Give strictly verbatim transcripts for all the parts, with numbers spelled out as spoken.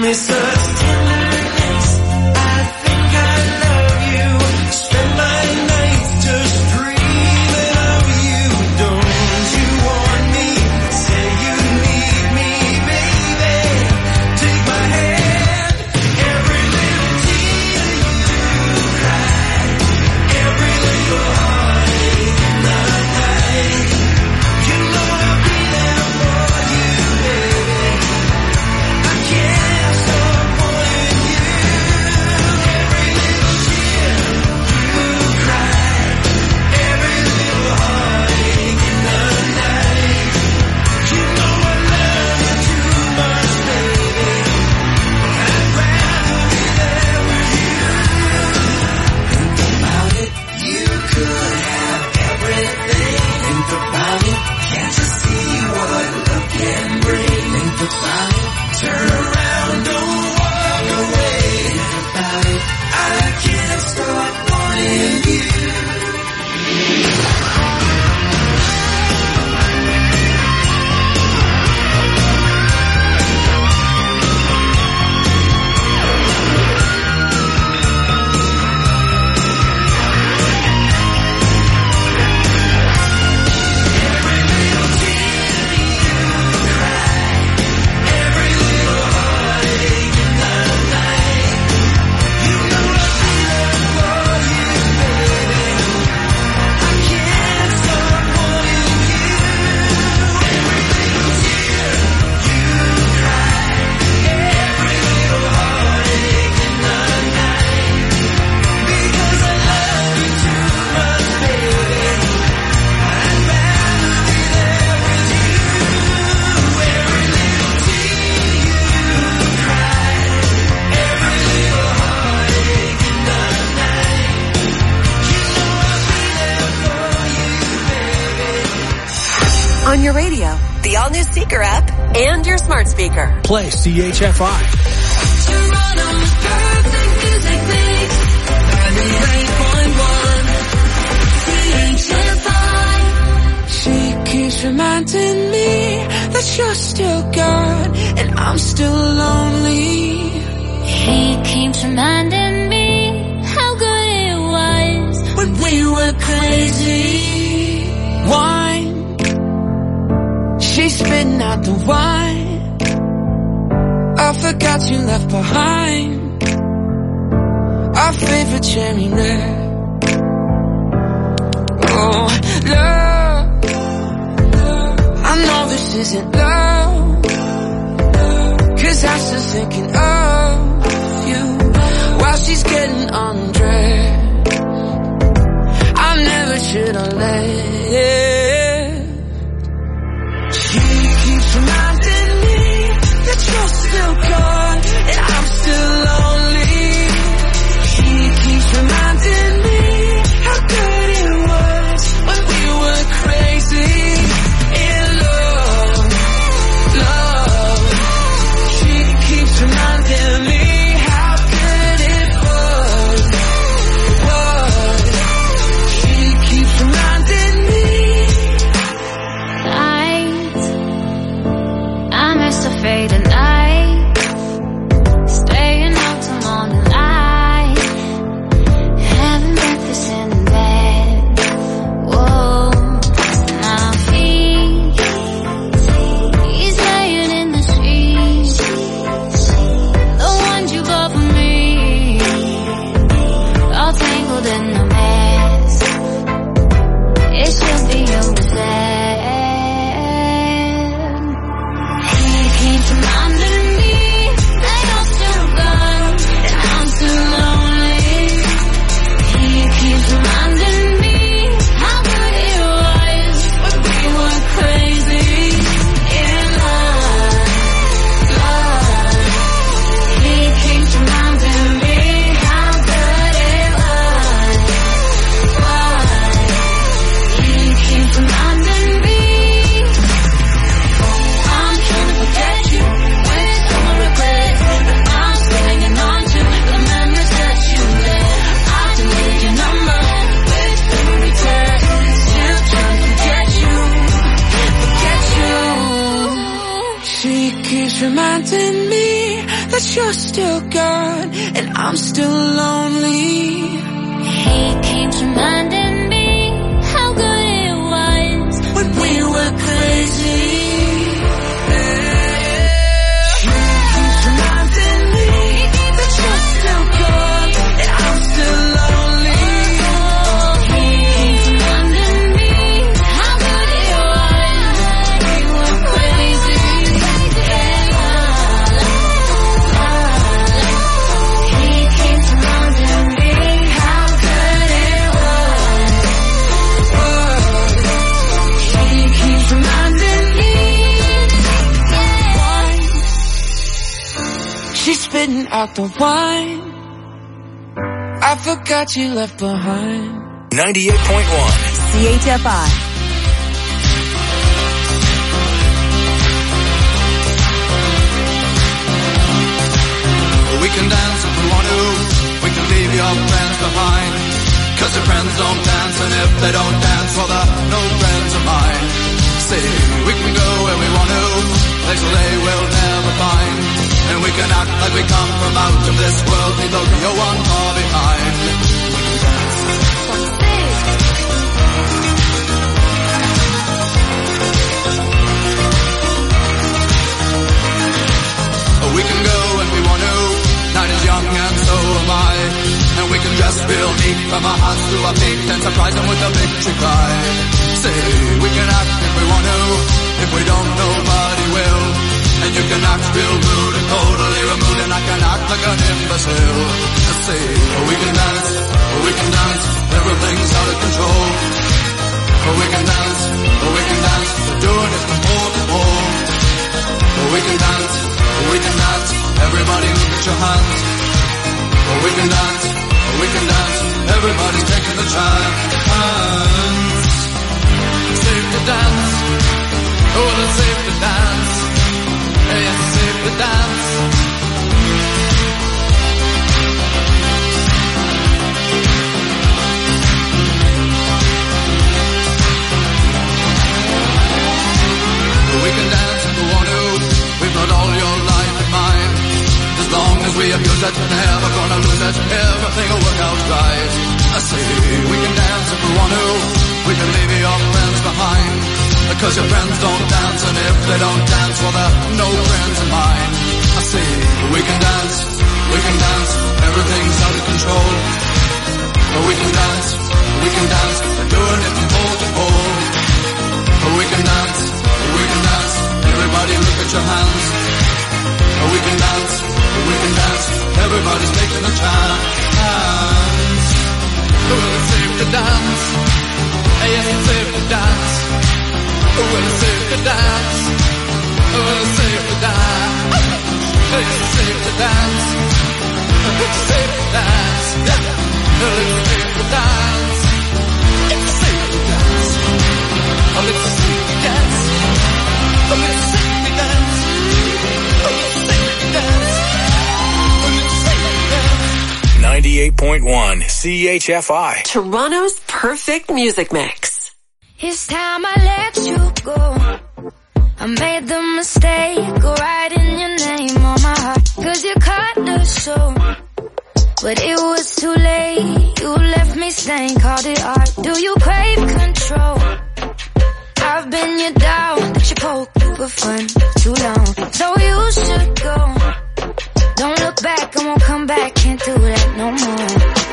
me such tenderness. I think I love you. Spend my nights just dreaming of you. Don't you want me? Say you need me, baby. Take my hand. Every little tear you cry, every little heartache in the night. You know I'll be there for you, baby. I can't stop wanting you. Every little tear you cry, every little heartache in the night. You know I love you too much, baby. I'd rather be there with you. Think about it, you could have everything. Think about it, can't you see what love can bring? Think about it, turn around, don't walk away. Think about it, I can't stop wanting you. Every little tear you cry, every little heartache in the night. You know I'll be there for you, baby. I can't stop wanting you. Every little tear you cry, every little heartache in the night. Because I love you too much, baby. I'd rather be there with you. Every little tear you cry, every little heartache in the night. You know I'll be there for you, baby. On your radio, the all-new Seeker app, and your smart speaker. Play C H F I. Toronto's perfect music mix. ninety-eight point one C H F I. She keeps reminding me that you're still gone and I'm still lonely. He keeps reminding me how good it was. When we were crazy. Wine. She's spitting out the wine. I forgot you left behind our favorite cherry red. Oh, love, I know this isn't love, 'cause I'm still thinking of you while she's getting undressed. I never should have left. She keeps reminding me that you're still gone and I'm still lonely. She keeps reminding me how good it was when we were crazy in love, love. She keeps reminding me how good it was, was. She keeps reminding me keeps reminding me that you're still gone and I'm still lonely. He keeps reminding me how good it was when we were crazy. She keeps reminding me that you're still gone and I'm still lonely. He keeps reminding me how good it was when we were crazy. He keeps reminding me how good it was. She keeps reminding me. She's spitting out the wine I forgot you left behind. ninety-eight point one C H F I. We can dance if we want to. We can leave your friends behind. Cause your friends don't dance, and if they don't dance, well, they're no friends of mine. See, we can go where we want to, places they will never find. And we can act like we come from out of this world, leave the real one far behind. We can go when we want to, night is young and so am I. And we can dress real neat from our hearts to our feet and surprise them with a victory cry. Say, we can act if we want to, if we don't nobody will. And you can act real rude and totally removed, and I can act like an imbecile. Let's see, we can dance, we can dance, everything's out of control. We can dance, we can dance, we're doing it from pole to pole. We can dance, we can dance, everybody look at your hands. We can dance, we can dance, everybody's taking the chance. Safe to dance, oh, it's safe to dance. Yes, it's safe to dance. We can dance if we want to. We've got all your life in mind. As long as we abuse it, never gonna lose it. Everything will work out right. I say we can dance if we want to. We can leave your friends behind. Because your friends don't dance, and if they don't dance, well, they're no friends of mine. I say we can dance, we can dance. Everything's out of control. But we can dance, we can dance. We're doing it from pole to pole. But we can dance, we can dance. Everybody look at your hands. We can dance, we can dance. Everybody's taking a chance. Well, it's safe to dance. Yes, it's safe to dance. Well, it's safe to dance. Well, it's safe to dance. It's safe to dance. It's safe to dance. Yeah. Well, it's safe to dance. It's safe to dance. Oh, it's safe to dance. Oh, it's safe to dance. Oh, it's safe to dance. Oh, it's safe to dance. ninety-eight point one C H F I. Toronto's perfect music mix. It's time I let you go. I made the mistake of writing your name on my heart. Cause you cut the show. But it was too late. You left me stained, called it art. Do you crave control? I've been your dog that you poke for fun too long. So you should go. Don't look back, I won't come back. Can't do that no more.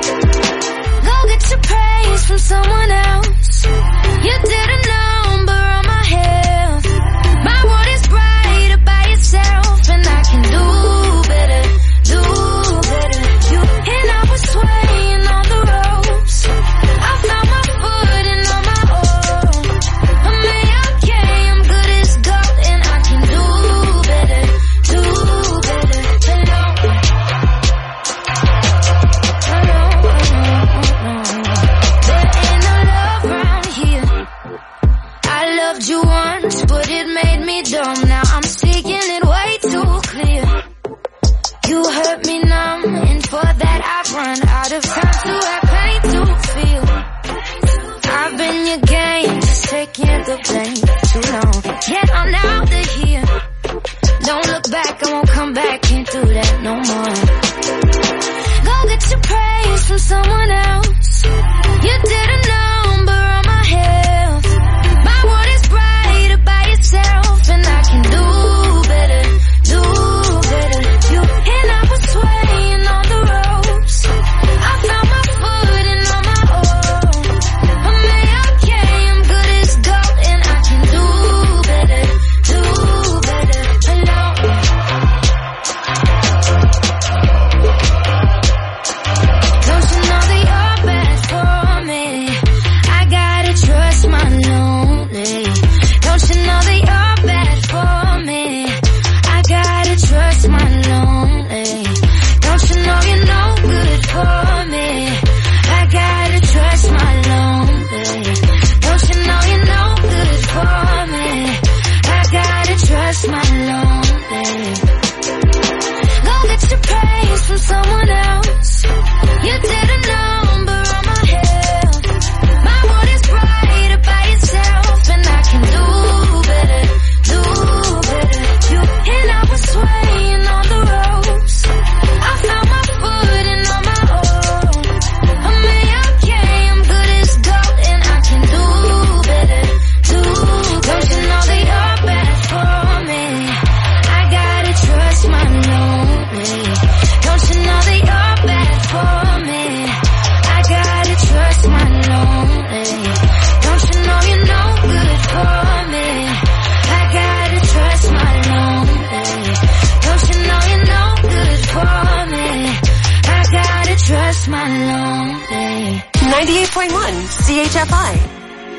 Go get your praise from someone else. You did a number on my health. My world is brighter by yourself, and I can do better, do better. You and I was swaying on the ropes. I found my footing on my own. I'm okay, I'm good as gold, and I can do better, do better. Hello, hello. There ain't no love around here. I loved you once, but it made me dumb. Now I'm speaking it way too clear. You hurt me numb, and for that I've run out of time to have pain to feel. I've been your game, just taking the blame too long. Yet I'm out of here. Don't look back. ninety-eight point one C H F I.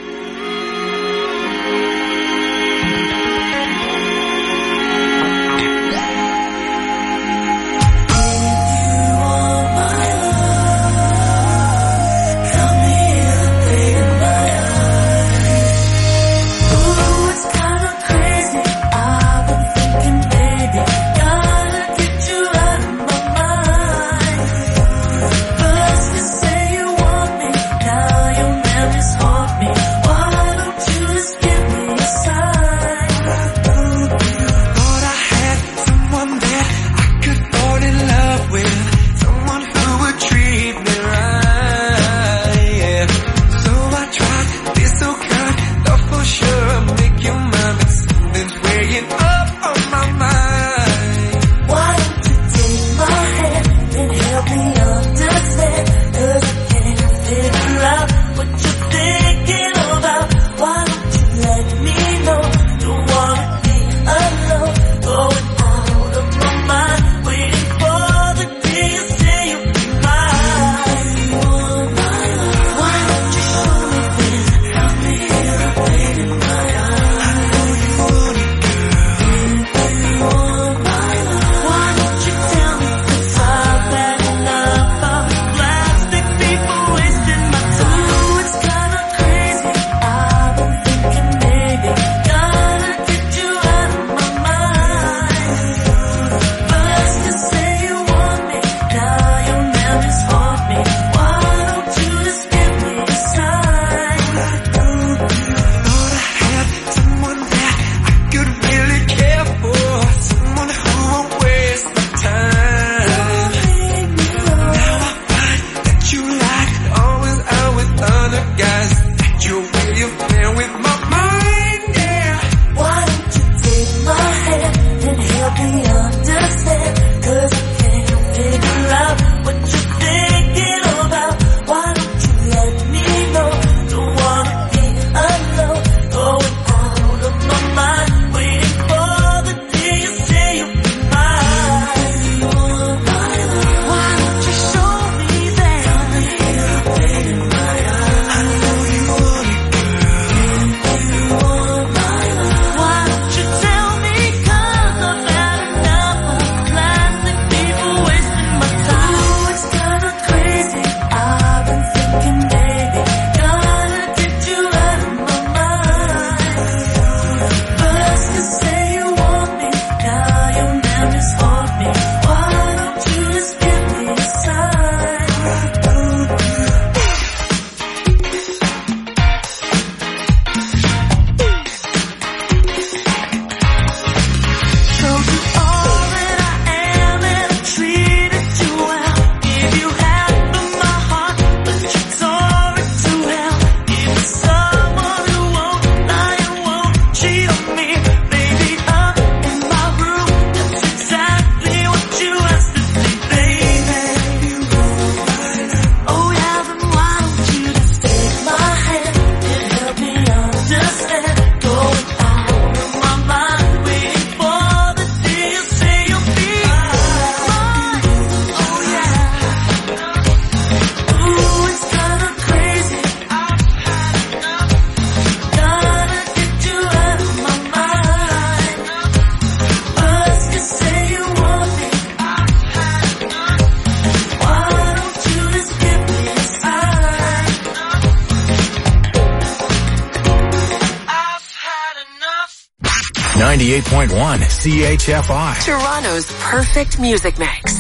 ninety-eight point one C H F I. Toronto's perfect music mix.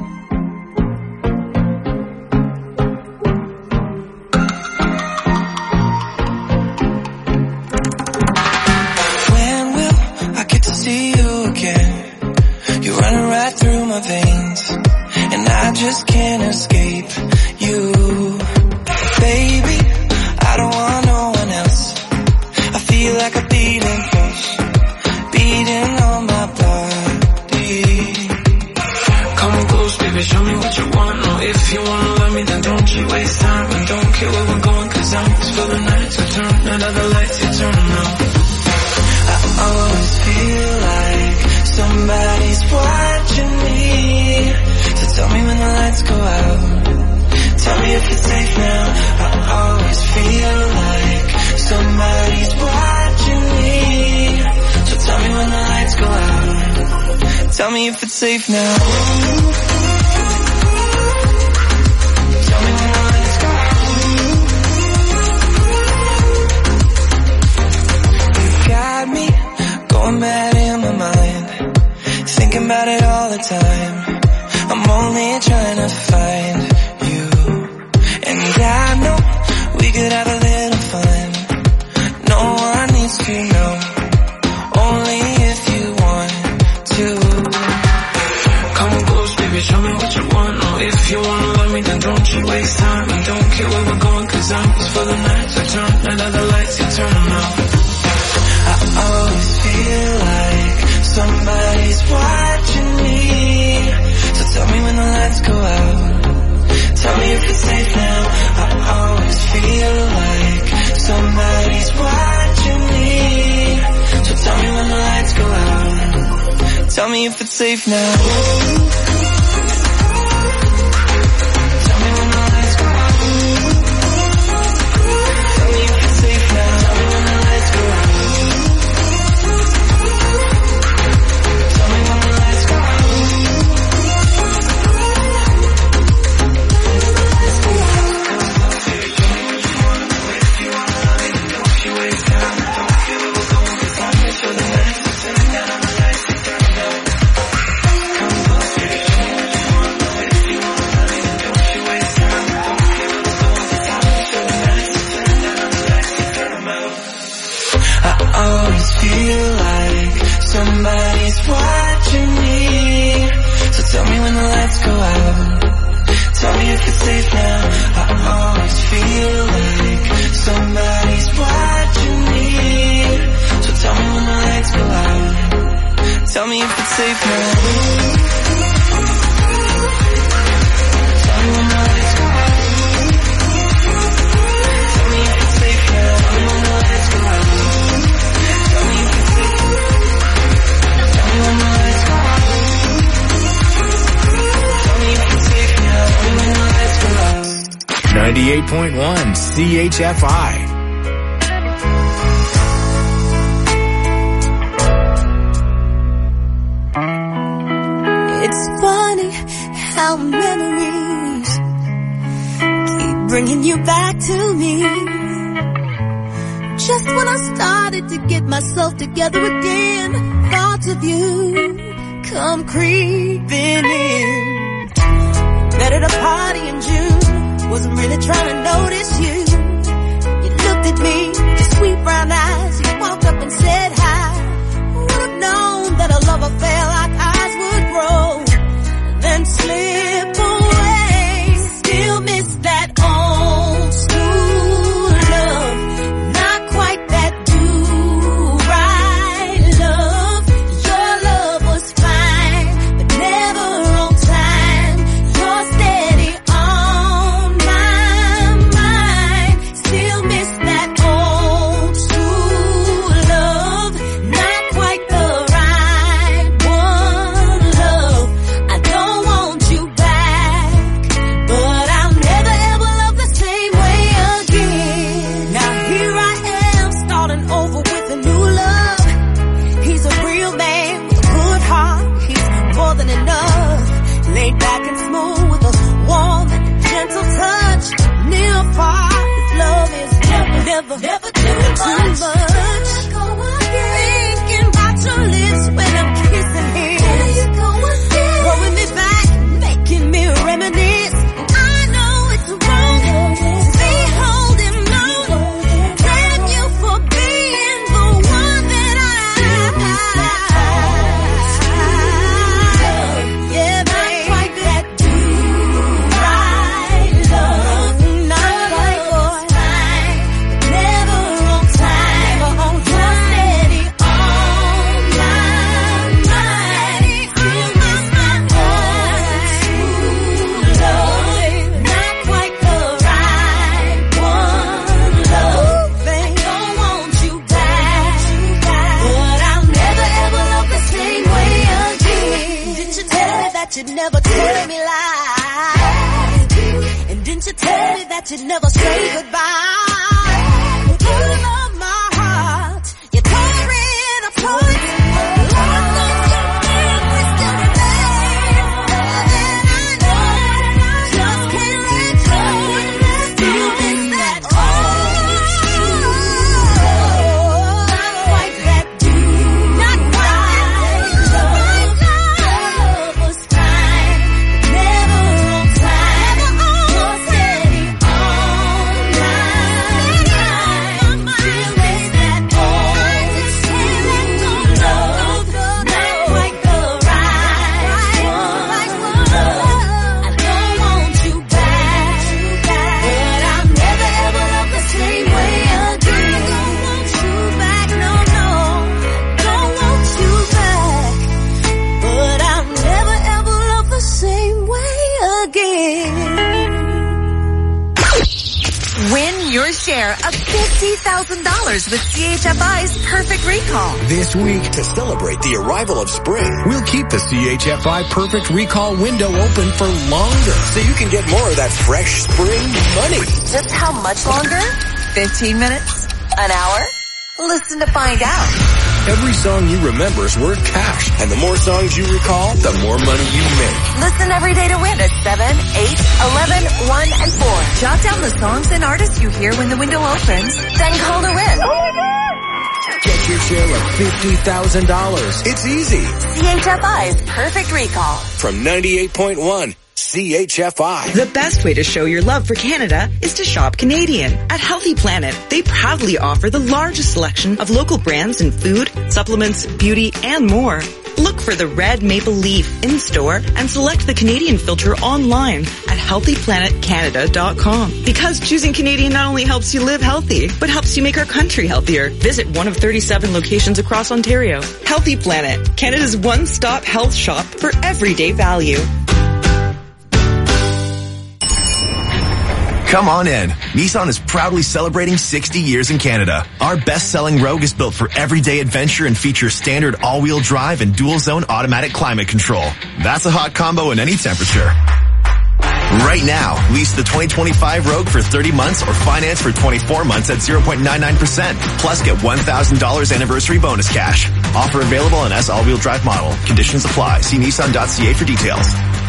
When will I get to see you again? You're running right through my veins, and I just can't escape you. Baby, I don't want no one else. I feel like a beating pulse, beating on my body. Come close, baby, show me what you want. No, if you wanna love me, then don't you waste time. And don't care where we're going, cause I'm just for the night to turn. None of the lights, you turn them out. I always feel like somebody's watching me. So tell me when the lights go out. Tell me if it's safe now. I me if it's safe now. Tell me when the lights go out. You got me going mad in my mind, thinking about it all the time. I'm only trying to find you, and I know we could have a little fun. No one needs to know, only if you want to. Come close, baby, show me what you want. Oh, if you wanna love me, then don't you waste time. And don't care where we're going, cause I'm just for the night. So turn another lights, you turn them out. I always feel like somebody's watching me. So tell me when the lights go out. Tell me if it's safe now. I always feel like somebody's watching me. So tell me when the lights go out. Tell me if it's safe now. Tell me when the lights go out. Tell me if it's safe now. Tell me when the lights go out. Tell me when the lights go out. Feel like somebody's watching me. So tell me when the lights go out. Tell me if it's safe now. I always feel like somebody's watching me. So tell me when the lights go out. Tell me if it's safe now. Tell me when the lights go out. Tell me if it's safe now. Tell me when the lights go out. ninety-eight point one C H F I. It's funny how memories keep bringing you back to me. Just when I started to get myself together again, thoughts of you come creeping in. Met at a party in June, wasn't really trying to notice you. You looked at me, your sweet brown eyes, you walked up and said hi. Would have known that a love affair like ours would grow, then slip away. Still miss that old school love, not quite that do-right love. Your love was fine, but never on time. You're steady on my mind. Still miss that old school love, not quite the right one. Love, I don't want you back, but I'll never ever love the same way again. Now here I am, starting over with a new love. He's a real man with a good heart, he's more than enough. Laid back and smooth with a warm and gentle touch. Near or far, his love is never, never, never too much. Thinking about your lips when I'm kissing him. Throwing me back, making me reminisce. And I know it's wrong to be holding on. Damn you for being the one that I. Yeah, not quite that do-right love, not quite boy. Never on time, never on time. Steady on my mind. Still miss my old school love, not quite the right one. Love, I don't want you back, but I'll never ever love the same way again. Didn't you tell me that you'd never tell me lies? And didn't you tell me that you'd never say goodbye? You love my heart, you tore it apart. Lord knows you did, we still of fifty thousand dollars with C H F I's Perfect Recall. This week, to celebrate the arrival of spring, we'll keep the C H F I Perfect Recall window open for longer so you can get more of that fresh spring money. Just how much longer? fifteen minutes? An hour? Listen to find out. Every song you remember is worth cash, and the more songs you recall, the more money you make. Listen every day to win at seven, eight, eleven, one, and four. Jot down the songs and artists you hear when the window opens, then call to win. Oh my God! Get your share of fifty thousand dollars. It's easy. C H F I's Perfect Recall. From ninety-eight point one. C H F I. The best way to show your love for Canada is to shop Canadian. At Healthy Planet, they proudly offer the largest selection of local brands in food, supplements, beauty, and more. Look for the red maple leaf in-store and select the Canadian filter online at healthy planet canada dot com. Because choosing Canadian not only helps you live healthy, but helps you make our country healthier. Visit one of thirty-seven locations across Ontario. Healthy Planet, Canada's one-stop health shop for everyday value. Come on in. Nissan is proudly celebrating sixty years in Canada. Our best-selling Rogue is built for everyday adventure and features standard all-wheel drive and dual-zone automatic climate control. That's a hot combo in any temperature. Right now, lease the twenty twenty-five Rogue for thirty months or finance for twenty-four months at zero point nine nine percent. Plus, get one thousand dollars anniversary bonus cash. Offer available on S all-wheel drive model. Conditions apply. See nissan dot c a for details.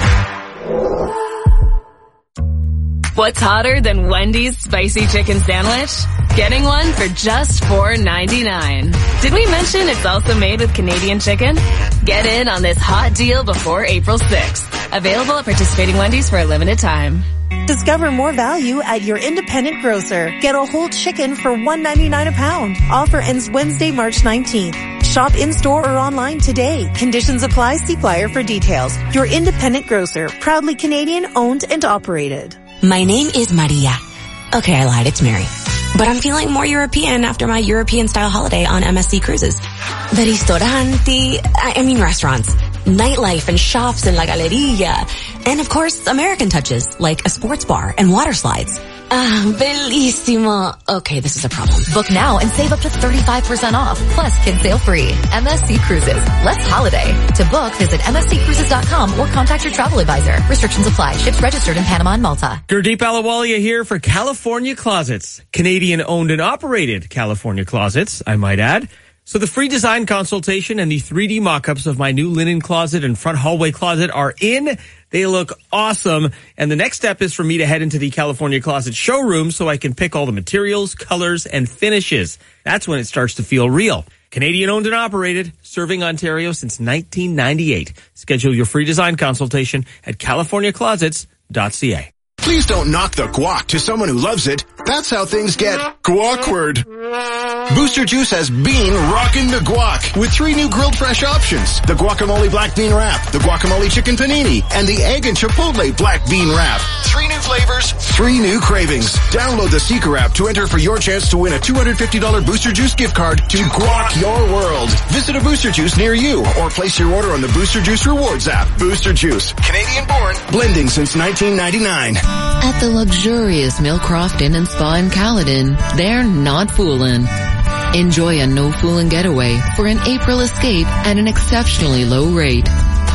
What's hotter than Wendy's spicy chicken sandwich? Getting one for just four ninety-nine. Did we mention it's also made with Canadian chicken? Get in on this hot deal before April sixth. Available at participating Wendy's for a limited time. Discover more value at your independent grocer. Get a whole chicken for one ninety-nine a pound. Offer ends Wednesday, March nineteenth. Shop in-store or online today. Conditions apply. See flyer for details. Your independent grocer. Proudly Canadian, owned and operated. My name is Maria. Okay, I lied. It's Mary. But I'm feeling more European after my European-style holiday on M S C Cruises. The ristoranti, I mean restaurants, nightlife and shops in La Galleria, and of course, American touches like a sports bar and water slides. Ah, bellissimo. Okay, this is a problem. Book now and save up to thirty-five percent off. Plus, kids sale free. M S C Cruises. Let's holiday. To book, visit m s c cruises dot com or contact your travel advisor. Restrictions apply. Ships registered in Panama and Malta. Gurdeep Ahluwalia here for California Closets. Canadian owned and operated California Closets, I might add. So the free design consultation and the three D mock-ups of my new linen closet and front hallway closet are in. They look awesome. And the next step is for me to head into the California Closet showroom so I can pick all the materials, colors, and finishes. That's when it starts to feel real. Canadian owned and operated, serving Ontario since nineteen ninety-eight. Schedule your free design consultation at california closets dot c a. Please don't knock the guac to someone who loves it. That's how things get guackward. Booster Juice has been rocking the guac with three new grilled fresh options. The guacamole black bean wrap, the guacamole chicken panini, and the egg and chipotle black bean wrap. Three new flavors, three new cravings. Download the Seeker app to enter for your chance to win a two hundred fifty dollars Booster Juice gift card to guac your world. Visit a Booster Juice near you or place your order on the Booster Juice Rewards app. Booster Juice, Canadian born, blending since nineteen ninety-nine. At the luxurious Millcroft Inn and Spa in Caledon, they're not fooling. Enjoy a no-fooling getaway for an April escape at an exceptionally low rate.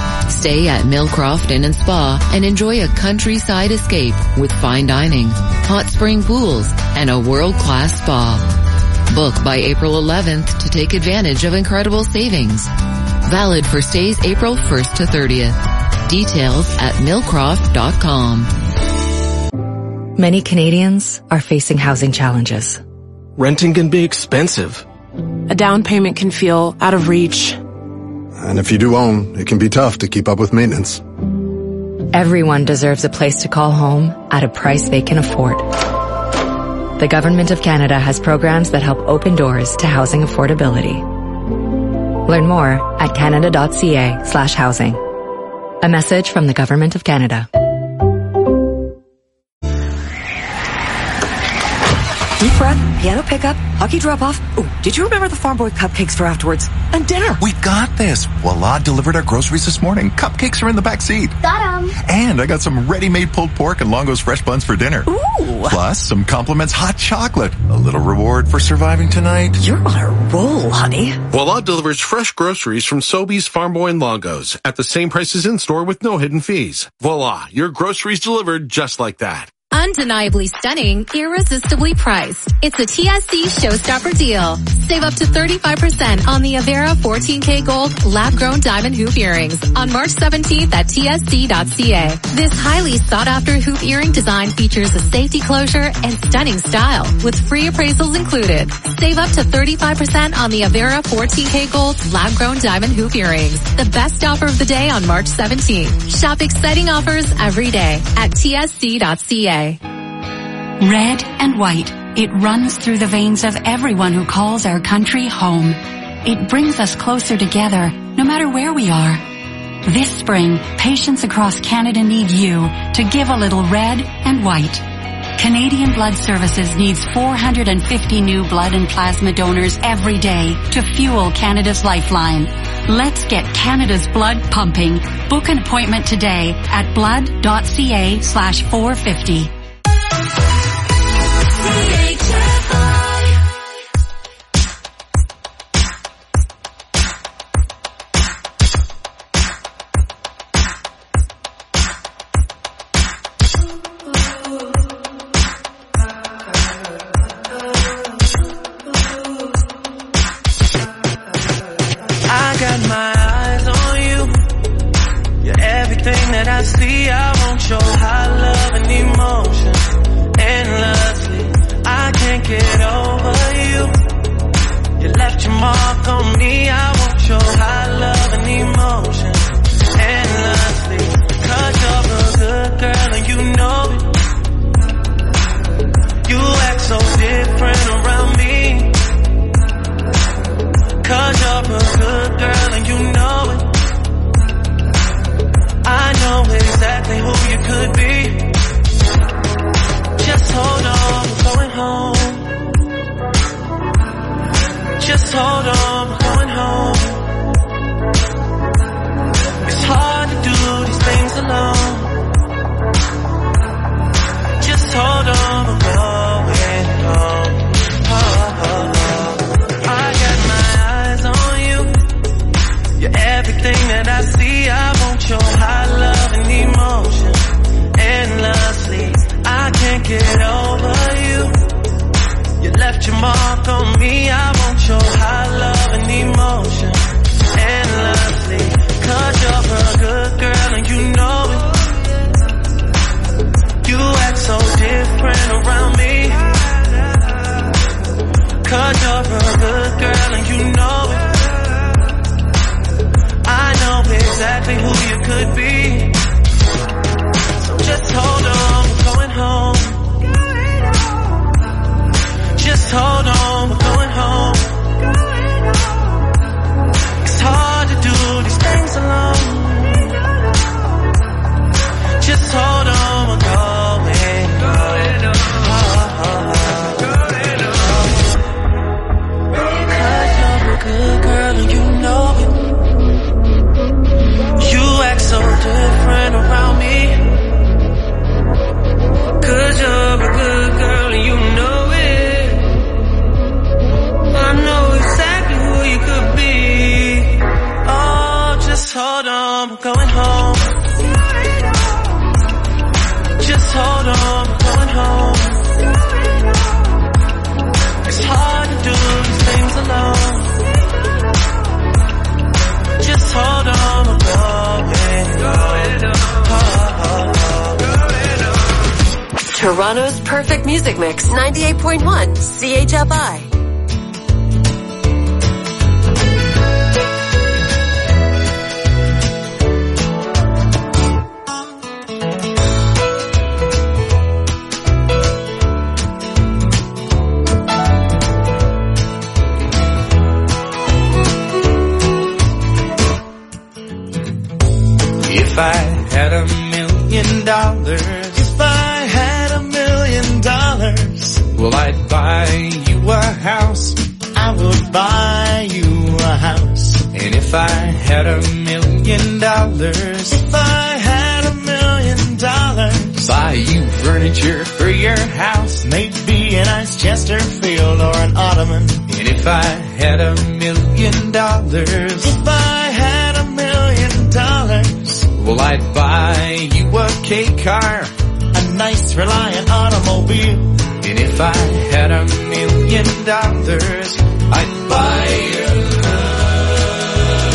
Stay at Millcroft Inn and Spa and enjoy a countryside escape with fine dining, hot spring pools, and a world-class spa. Book by April eleventh to take advantage of incredible savings. Valid for stays April first to thirtieth. Details at millcroft dot com. Many Canadians are facing housing challenges. Renting can be expensive. A down payment can feel out of reach. And if you do own, it can be tough to keep up with maintenance. Everyone deserves a place to call home at a price they can afford. The Government of Canada has programs that help open doors to housing affordability. Learn more at canada dot c a slash housing. A message from the Government of Canada. Deep breath, piano pickup, hockey drop-off. Ooh, did you remember the Farm Boy cupcakes for afterwards? And dinner. We got this. Voila delivered our groceries this morning. Cupcakes are in the back seat. Got 'em. And I got some ready-made pulled pork and Longo's fresh buns for dinner. Ooh. Plus, some compliments hot chocolate. A little reward for surviving tonight. You're on a roll, honey. Voila delivers fresh groceries from Sobeys, Farm Boy, and Longo's at the same prices in-store with no hidden fees. Voila, your groceries delivered just like that. Undeniably stunning, irresistibly priced. It's a T S C Showstopper deal. Save up to thirty-five percent on the Avera fourteen K Gold lab-grown diamond hoop earrings on March seventeenth at T S C dot C A. This highly sought-after hoop earring design features a safety closure and stunning style with free appraisals included. Save up to thirty-five percent on the Avera fourteen K Gold lab-grown diamond hoop earrings. The best offer of the day on March seventeenth. Shop exciting offers every day at T S C dot C A. Red and white. It runs through the veins of everyone who calls our country home. It brings us closer together, no matter where we are. This spring, patients across Canada need you to give a little red and white. Canadian Blood Services needs four hundred fifty new blood and plasma donors every day to fuel Canada's lifeline. Let's get Canada's blood pumping. Book an appointment today at blood.ca slash 450. I got my eyes on you. You're everything that I see. I want your high love and emotion endlessly. I can't get over you. You left your mark on me. I want your high love and emotion endlessly. Cause you're a good girl and you know it. You act so different around me. Cause you're a good girl and you know it. I know exactly who you could be. Just hold on, we're going home. Just hold on, we're going home. It's hard to do these things alone. Just hold on, we're going home. Oh, oh, oh. I got my eyes on you. You're everything that I see. I want your high love and emotion endlessly. I can't get over you. You left your mark on me. I want your high love and emotion endlessly. Cause you're a good girl and you know it. You act so different around me. Cause you're a good girl and you know it. I know exactly who you could be. So just hold on, we're going home. Just hold on, we're going home. It's hard to do these things alone. Just hold on, we're going home. Oh, oh, oh. Cause you're a good girl and you know it. You act so different around me. Cause you're a good girl and you know it. I know exactly who you could be. Oh, just hold on, we're going home. Just hold on, we're going home. It's hard to do these things alone. Just hold on, we're going home. Oh, oh, oh. Toronto's perfect music mix, ninety-eight point one C H F I. If I had a million dollars, if I had a million dollars, Well, I'd buy you a house. I would buy you a house. And if I had a million dollars, if I had a million dollars, buy you furniture for your house, maybe a nice Chesterfield or an ottoman. And if I had a million dollars, if I had a million dollars, well, I'd buy you a K car, a nice Reliant automobile. And if I had a million dollars, I'd buy your love.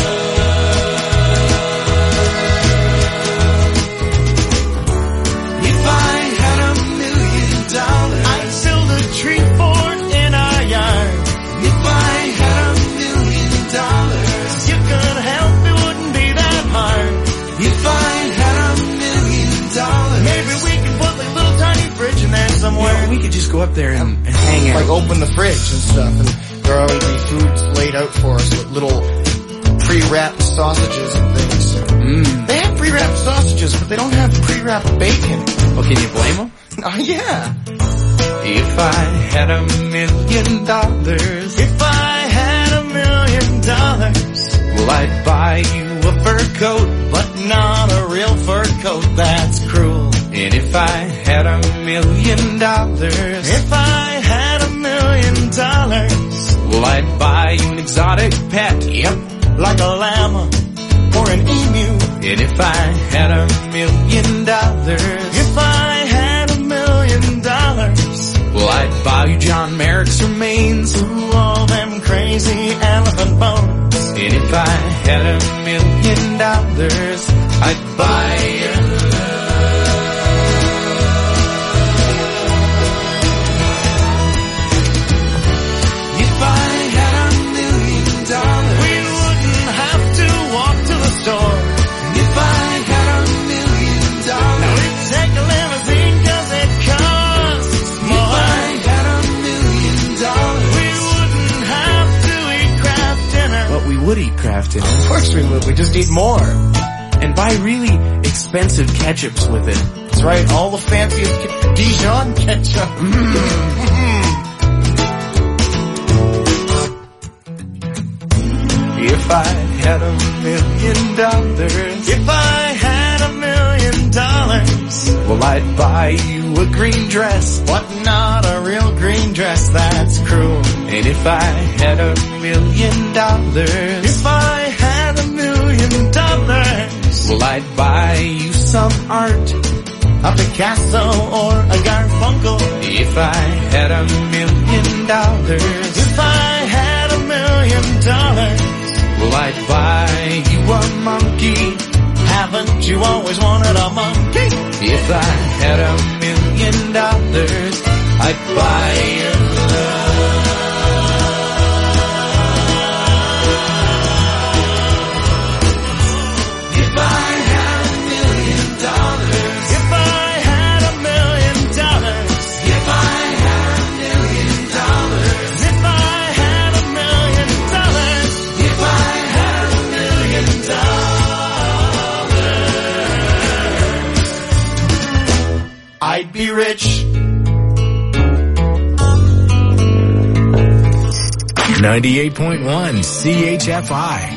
If I had a million dollars, I'd build a tree fort in our yard. If I had a million dollars, you could help, it wouldn't be that hard. If I had a million dollars, maybe we could put like a little tiny fridge in there somewhere. Yeah, we could just go up there and, and hang out. Like open the fridge and stuff, and there will always be food laid out for us with little pre-wrapped sausages and things. Mm. They have pre-wrapped sausages, but they don't have pre-wrapped bacon. Well, can you blame them? Oh, yeah. If I had a million dollars, if I had a million dollars, well, I'd buy you a fur coat, but not a real fur coat, that's cruel. And if I had a million dollars, if I had a million dollars, well, I'd buy you an exotic pet, yep, like a llama or an emu. And if I had a million dollars, if I had a million dollars, well, I'd buy you John Merrick's remains, ooh, all them crazy elephant bones. And if I had a million dollars, I'd buy your love. If I had a million dollars, we wouldn't have to walk to the store. If I had a million dollars, now we'd take a limousine 'cause it costs more. If I had a million dollars, we wouldn't have to eat Kraft dinner. But we would eat Kraft dinner. Of course we would. We just eat more. And buy really expensive ketchups with it. That's right. All the fanciest ke- Dijon ketchup. Mm. If I had a million dollars, if I had a million dollars, well, I'd buy you a green dress, but not a real green dress, that's cruel. And if I had a million dollars, if I had a million dollars, well, I'd buy you some art, a Picasso or a Garfunkel. If I had a million dollars, if I had a million dollars, well, I'd buy you a monkey. Haven't you always wanted a monkey? If I had a million dollars, I'd buy your love. If I had a million dollars, if I had a million dollars, if I had a million dollars, if I had a million dollars, if I had a million dollars, I'd be rich. ninety-eight point one C H F I.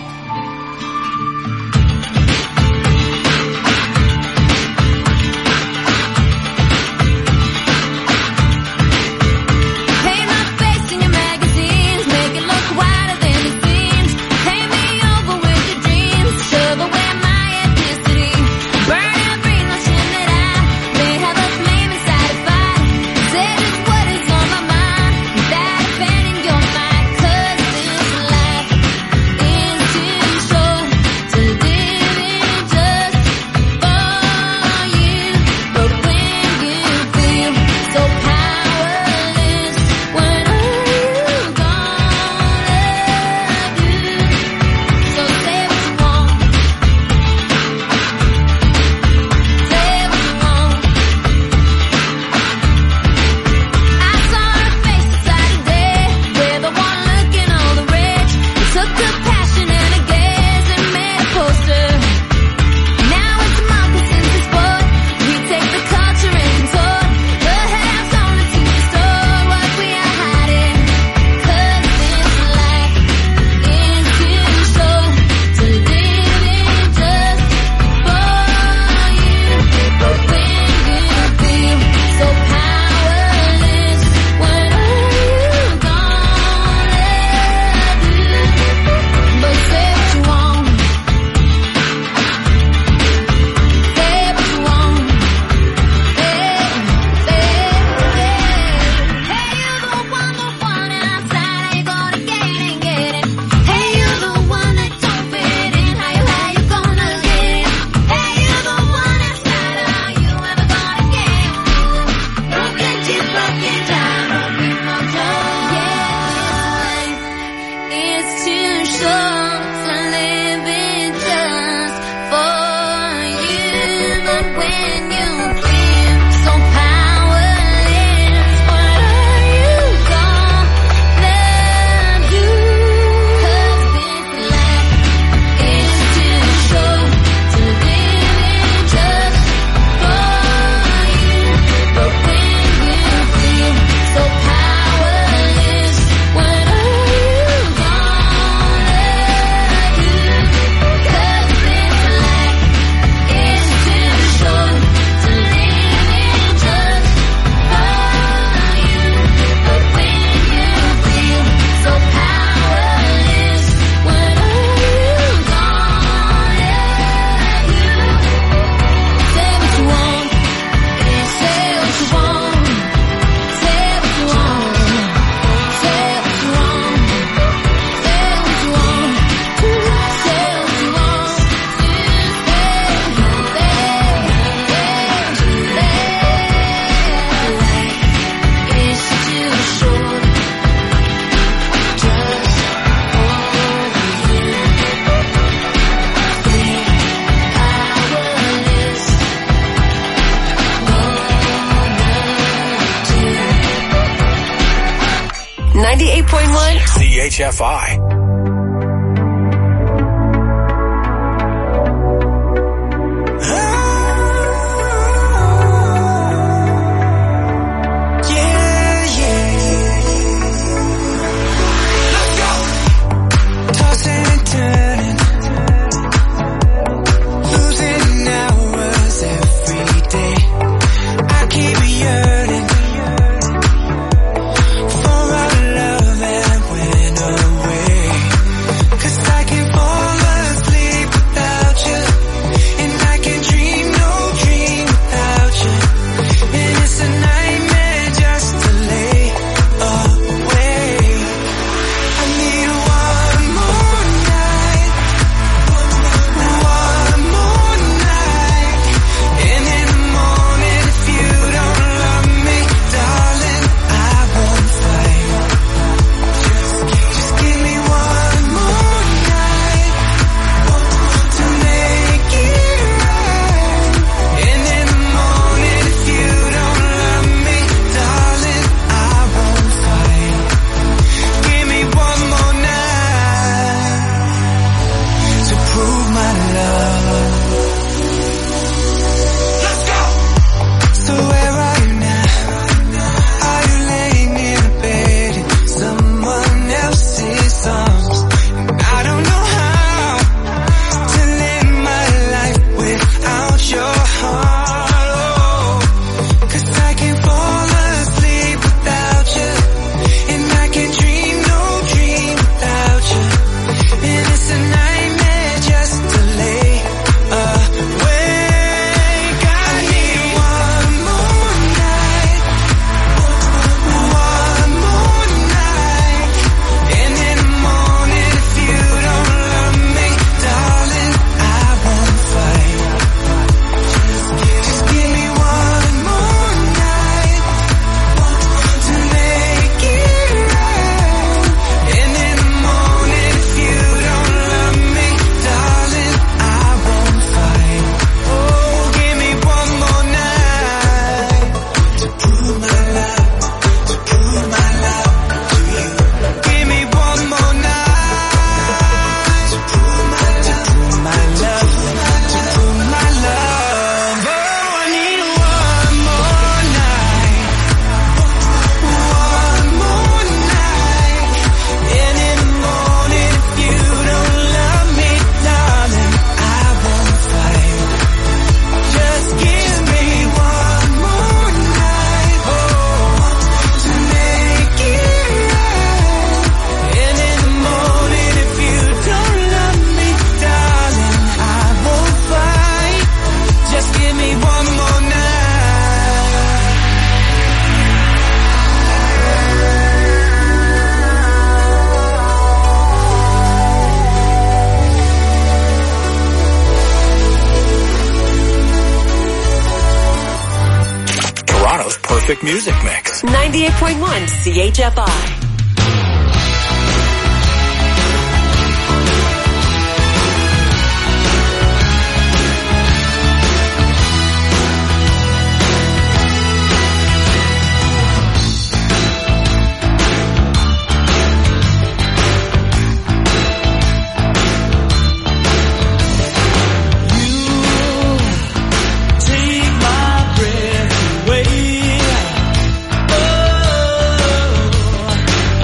Into ninety-eight point one C H F I. Perfect Music Mix. ninety-eight point one C H F I. Away. Oh,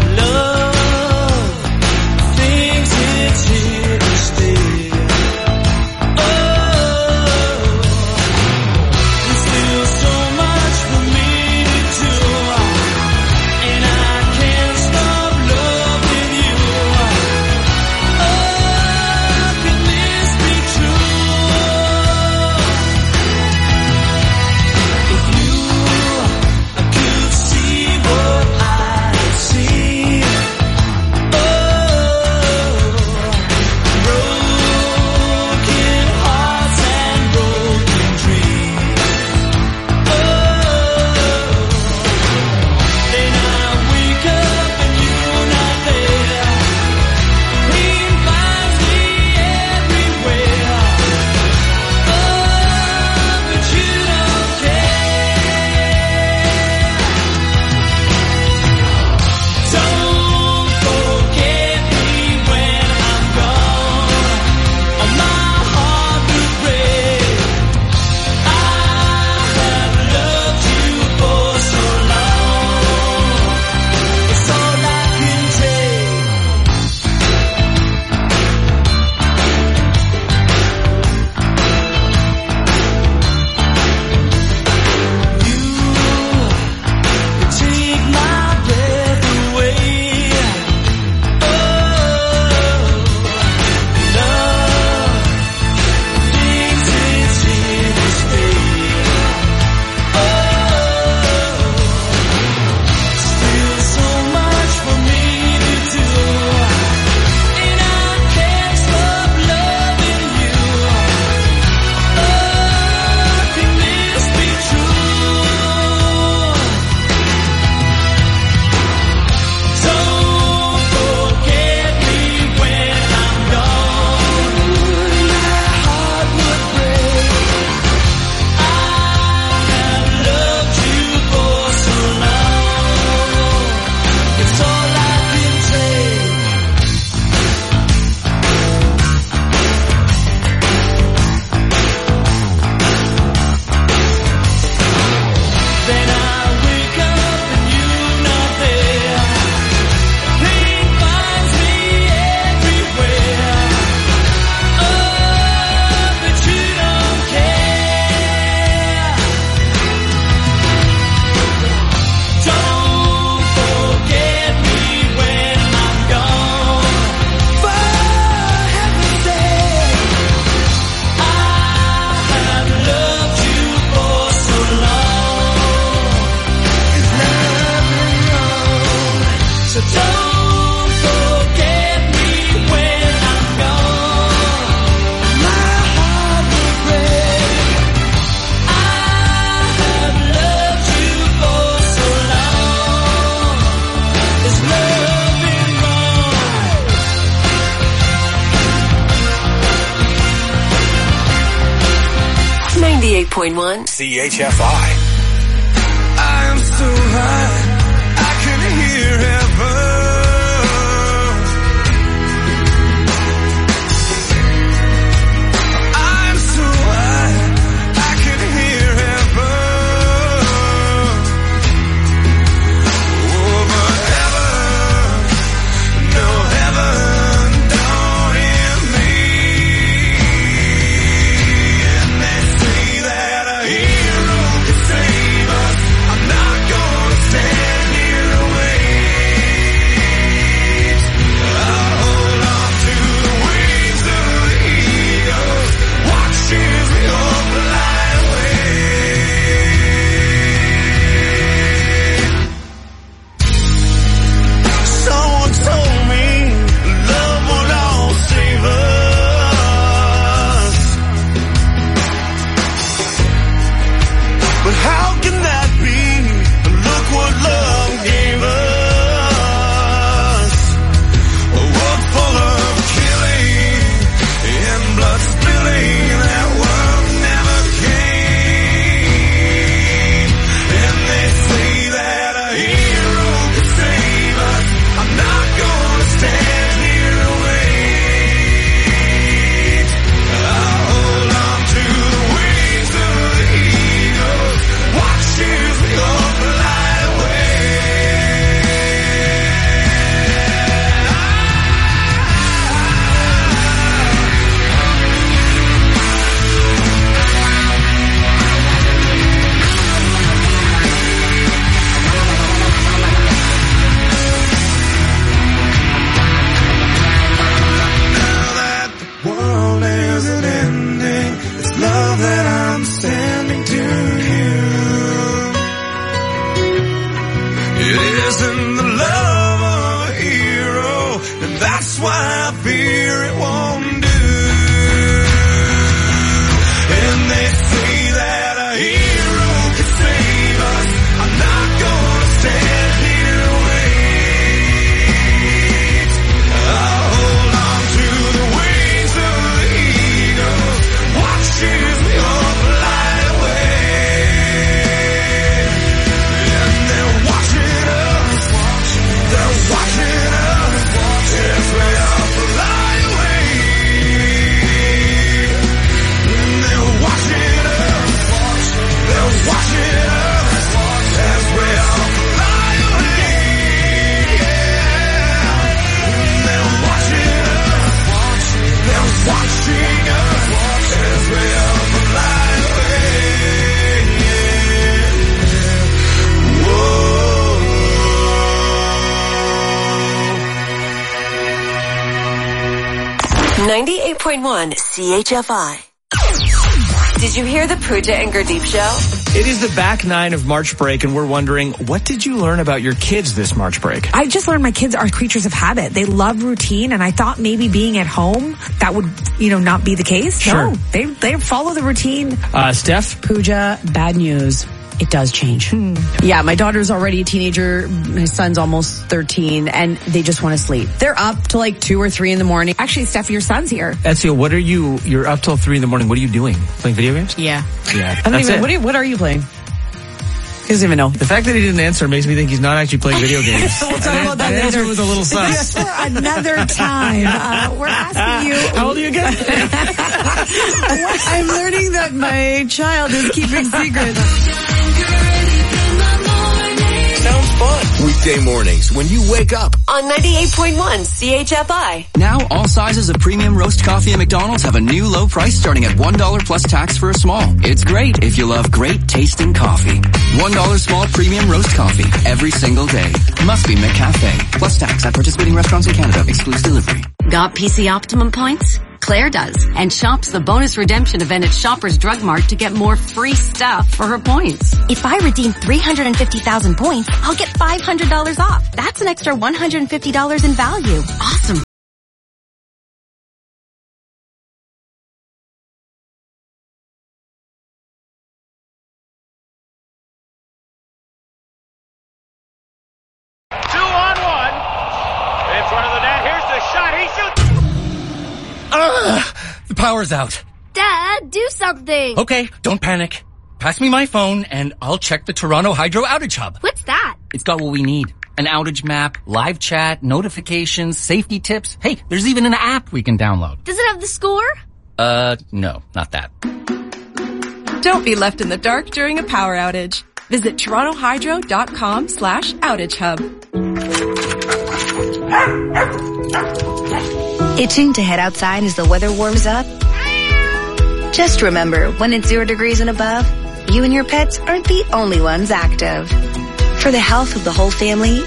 ninety-eight point one C H F I. I am so high, I can hear heaven. I'm so high, I can hear heaven. Oh, but heaven, no heaven, don't hear me. And they say that a hero can save us. I'm not gonna stand here and wait. I'll hold on to the wings of the eagle. Watch as we all fly away. Someone told me love will all save us. But how can that be? Look what love gave us. A world full of killing and blood spilling that world never came. And they say that a hero can save us. I'm not gonna stand here and wait. I'll hold on to the wings of the eagle. Watch as we all fly away. Now that the world isn't ending, it's love that I'm sending to you. It isn't the love of a hero, and that's why I fear it won't do. And they say that a hero can save us. I'm not gonna stand here and wait. I'll hold on to the wings of the eagle. Watch as we all fly away. And they're watching us. They're watching us as we all fly away. And they're watching us. They're watching us as we all fly away. And they're watching us. They're watching us as we all fly away. ninety-eight point one C H F I. Did you hear the Pooja and Gurdeep show? It is the back nine of March break, and we're wondering, what did you learn about your kids this March break? I just learned my kids are creatures of habit. They love routine, and I thought maybe being at home, that would, you know, not be the case. Sure. No, they, they follow the routine. Uh, Steph? Pooja, bad news. It does change. Hmm. Yeah, my daughter's already a teenager. My son's almost thirteen, and they just want to sleep. They're up to like two or three in the morning. Actually, Steph, your son's here. Ezio, what are you, you're up till three in the morning. What are you doing? Playing video games? Yeah. Yeah. I don't That's even, it. what are, you, what are you playing? He doesn't even know. The fact that he didn't answer makes me think he's not actually playing video games. We'll talk about that The answer later. was a little sus. Just for another time. Uh, we're asking you. How old are you again? I'm learning that my child is keeping secrets. Sounds fun. Weekday mornings when you wake up. On ninety-eight point one C H F I. Now, all sizes of premium roast coffee at McDonald's have a new low price starting at one dollar plus tax for a small. It's great if you love great tasting coffee. one dollar small premium roast coffee every single day. Must be McCafe. Plus tax at participating restaurants in Canada. Excludes delivery. Got P C Optimum points? Claire does, and shops the bonus redemption event at Shoppers Drug Mart to get more free stuff for her points. If I redeem three hundred fifty thousand points, I'll get five hundred dollars off. That's an extra one hundred fifty dollars in value. Awesome. Two on one. In front of the net. Here's the shot. He shoots. Ah, the power's out. Dad, do something. Okay, don't panic. Pass me my phone and I'll check the Toronto Hydro Outage Hub. What's that? It's got what we need. An outage map, live chat, notifications, safety tips. Hey, there's even an app we can download. Does it have the score? Uh, no, not that. Don't be left in the dark during a power outage. Visit torontohydro.com slash outage hub. Itching to head outside as the weather warms up? Just remember, when it's zero degrees and above, you and your pets aren't the only ones active. For the health of the whole family,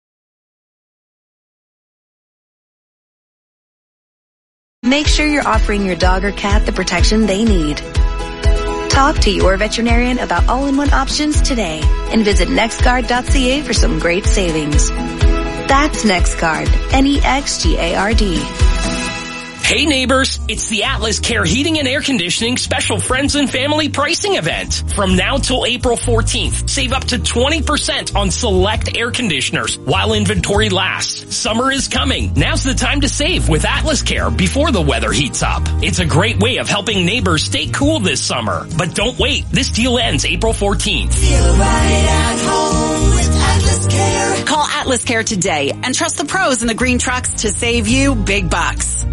make sure you're offering your dog or cat the protection they need. Talk to your veterinarian about all-in-one options today and visit nextguard dot c a for some great savings. That's NextGuard, N E X G A R D. Hey neighbors, it's the Atlas Care Heating and Air Conditioning Special Friends and Family Pricing Event. From now till April fourteenth, save up to twenty percent on select air conditioners while inventory lasts. Summer is coming. Now's the time to save with Atlas Care before the weather heats up. It's a great way of helping neighbors stay cool this summer. But don't wait, this deal ends April fourteenth. Feel right at home with Atlas Care. Call Atlas Care today and trust the pros in the green trucks to save you big bucks.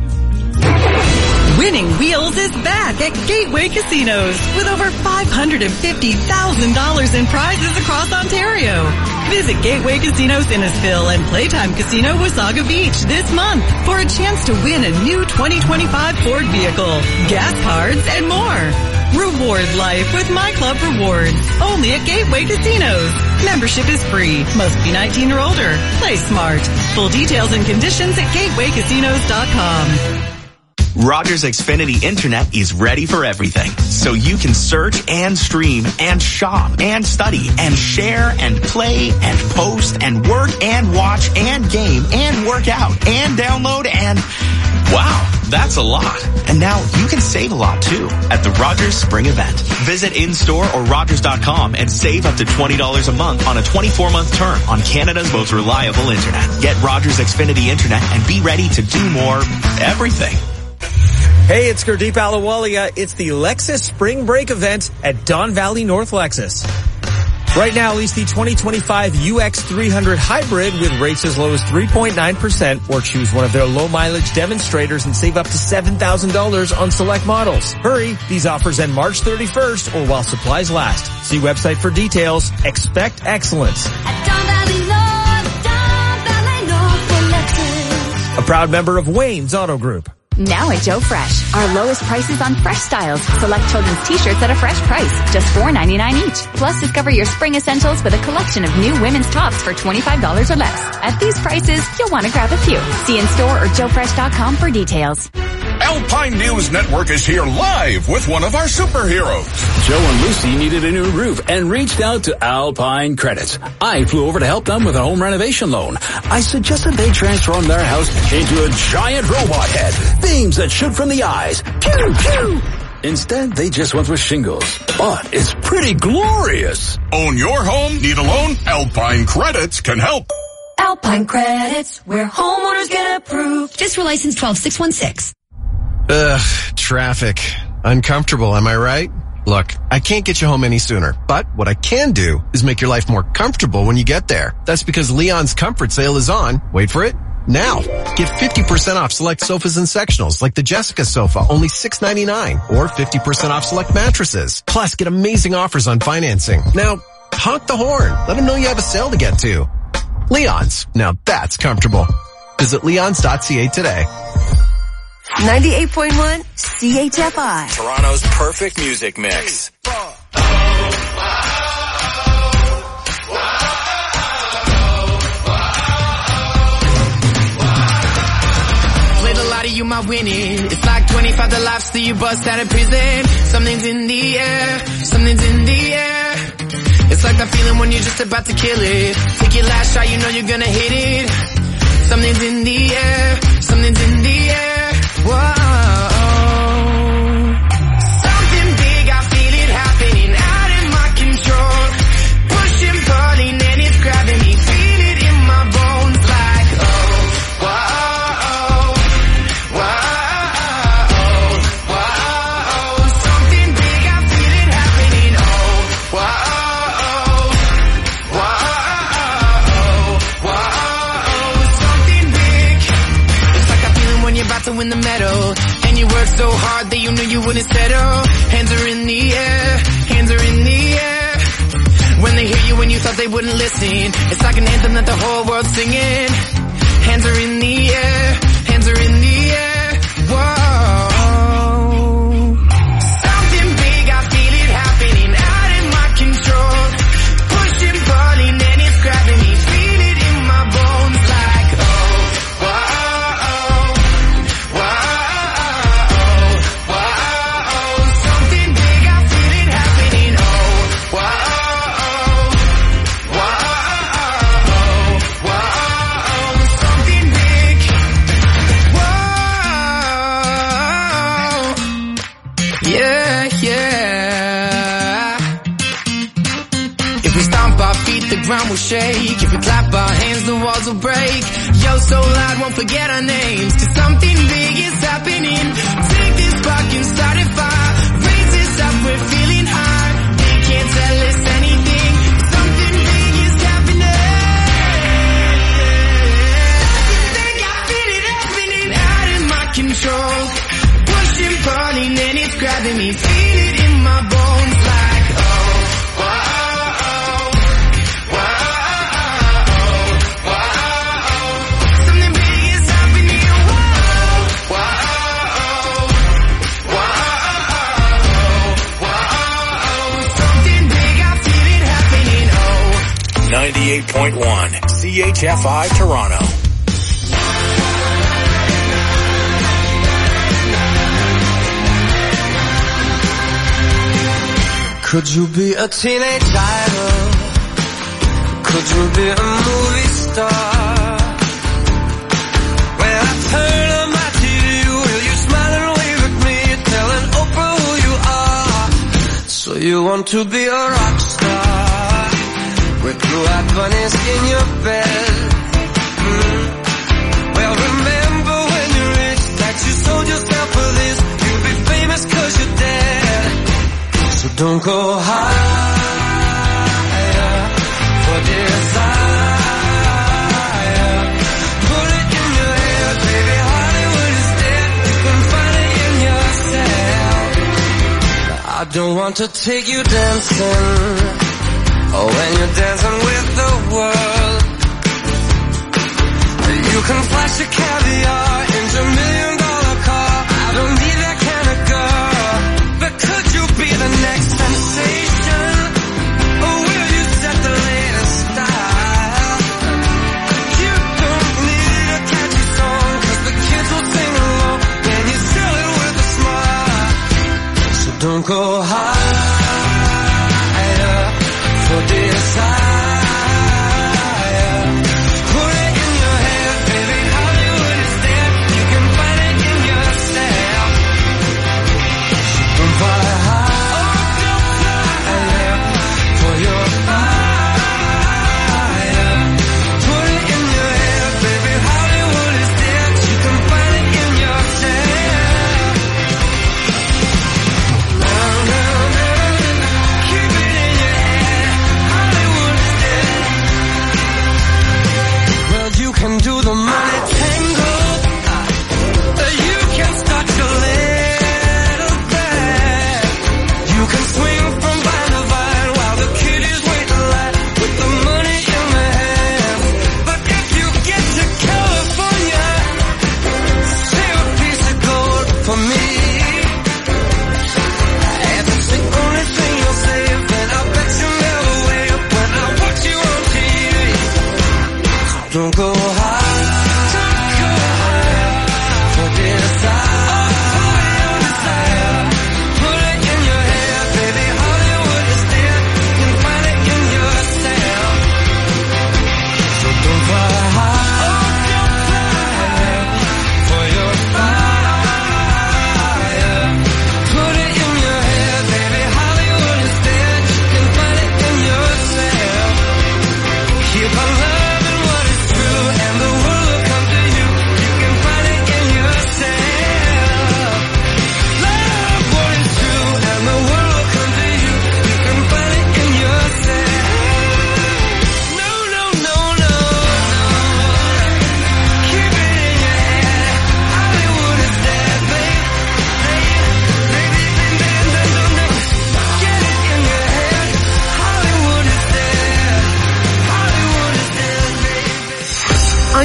Winning Wheels is back at Gateway Casinos with over five hundred fifty thousand dollars in prizes across Ontario. Visit Gateway Casinos Innisfil and Playtime Casino Wasaga Beach this month for a chance to win a new twenty twenty-five Ford vehicle, gas cards, and more. Reward life with My Club Rewards, only at Gateway Casinos. Membership is free. Must be nineteen or older. Play smart. Full details and conditions at gateway casinos dot com. Rogers Xfinity Internet is ready for everything. So you can search and stream and shop and study and share and play and post and work and watch and game and work out and download and wow, that's a lot. And now you can save a lot too at the Rogers Spring Event. Visit in-store or rogers dot com and save up to twenty dollars a month on a twenty-four month term on Canada's most reliable internet. Get Rogers Xfinity Internet and be ready to do more everything. Hey, it's Gurdeep Ahluwalia. It's the Lexus Spring Break event at Don Valley North Lexus. Right now, lease the twenty twenty-five U X three hundred Hybrid with rates as low as three point nine percent or choose one of their low mileage demonstrators and save up to seven thousand dollars on select models. Hurry, these offers end March thirty-first or while supplies last. See website for details. Expect excellence. At Don Valley North, Don Valley North for Lexus. A proud member of Wayne's Auto Group. Now at Joe Fresh, our lowest prices on fresh styles. Select children's t-shirts at a fresh price, just four ninety-nine each. Plus, discover your spring essentials with a collection of new women's tops for twenty-five dollars or less. At these prices, you'll want to grab a few. See in store or joe fresh dot com for details. Alpine News Network is here live with one of our superheroes. Joe and Lucy needed a new roof and reached out to Alpine Credits. I flew over to help them with a home renovation loan. I suggested they transform their house into a giant robot head. Beams that shoot from the eyes. Pew, pew. Instead, they just went with shingles. But it's pretty glorious. Own your home? Need a loan? Alpine Credits can help. Alpine Credits, where homeowners get approved. Just for license twelve six one six. Ugh, traffic. Uncomfortable, am I right? Look, I can't get you home any sooner, but what I can do is make your life more comfortable when you get there. That's because Leon's Comfort Sale is on. Wait for it. Now, get fifty percent off select sofas and sectionals like the Jessica sofa, only six ninety-nine, or fifty percent off select mattresses. Plus, get amazing offers on financing. Now, honk the horn. Let them know you have a sale to get to. Leon's. Now that's comfortable. Visit leons dot c a today. ninety-eight point one C H F I. Toronto's perfect music mix. You might win it. It's like twenty-five the life till you bust out of prison. Something's in the air, something's in the air. It's like that feeling when you're just about to kill it. Take your last shot, you know you're gonna hit it. Something's in the air, something's in the air. Whoa. Something big, I feel it happening out of my control. Pushing, pulling, and it's grabbing me. Feel it in my bones like, oh, whoa. worked so hard that you knew you wouldn't settle. Hands are in the air, hands are in the air. When they hear you when you thought they wouldn't listen, it's like an anthem that the whole world's singing. Hands are in the air, hands are in the air. Whoa. Something big, I feel it happening, out of my control. Pushing, pulling, and it's grabbing me. Feel it in my bones like, oh, whoa, whoa, whoa. Something big, I feel it happening, oh, whoa. Yeah, yeah. If we stomp our feet, the ground will shake. If we clap our hands, the walls will break. Yo, so loud, won't forget our names. Cause something big is happening. Take this spark and start a fire. Raise this up, we're feeling high. They can't tell us anything. Something big is happening. Think I feel it happening, out of my control. Pushing, pulling, and it's grabbing me. Feel it in my bones like, oh, whoa, whoa, whoa. Something big is happening, whoa, whoa, whoa, whoa. Something big, I feel it happening, oh. ninety-eight point one C H F I Toronto. Could you be a teenage idol? Could you be a movie star? When I turn on my T V, will you smile and wave at me, telling Oprah who you are? So you want to be a rock star, with blue-eyed bunnies in your bed. Mm. Well, remember when you reached that you sold yourself for this. You'll be famous cause you're dead. So don't go higher for desire. Put it in your head, baby, Hollywood is dead. You can find it in yourself. I don't want to take you dancing, oh, when you're dancing with the world. You can flash your caviar into a million dollar car. I don't need that kind of girl. But could you be the next sensation? Or will you set the latest style? You don't need a catchy song, cause the kids will sing along when you sell it with a smile. So don't go higher for desire. Put it in your head, baby, Hollywood is dead. You can find it in yourself. So don't fly higher for your fire. Put it in your head, baby, Hollywood is dead. You can find it in yourself. No, no, no, no.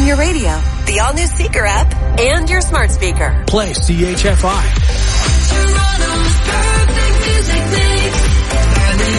on your radio, the all-new Seeker app, and your smart speaker. Play C H F I. Toronto's perfect music mix.